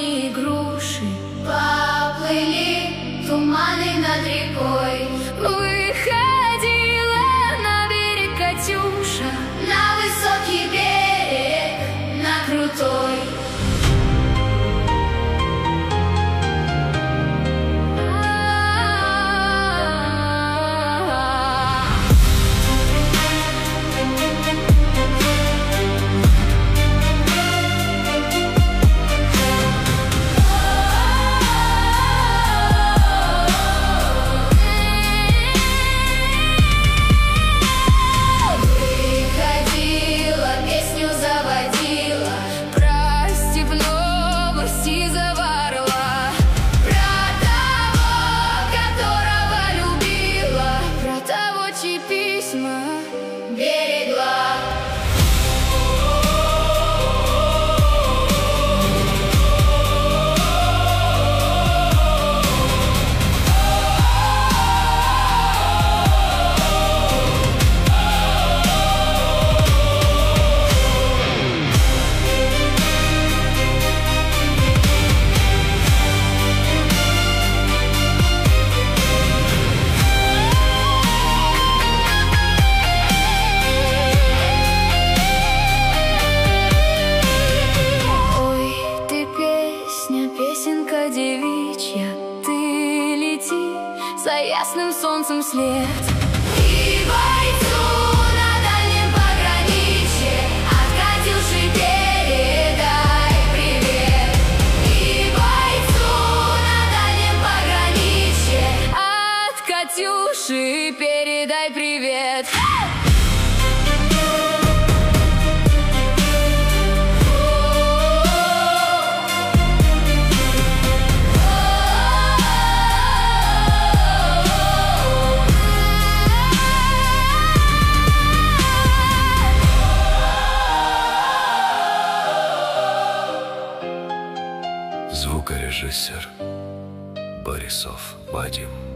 яблони и груши. Поплыли туманы над рекой. Выходила на берег Катюша, на высокий берег, на крутой. Берегла. Песенка девичья, ты лети за ясным солнцем вслед. И бойцу на дальнем пограничье от Катюши передай привет. И бойцу на дальнем пограничье от Катюши передай привет. Звукорежиссер Борисов Вадим.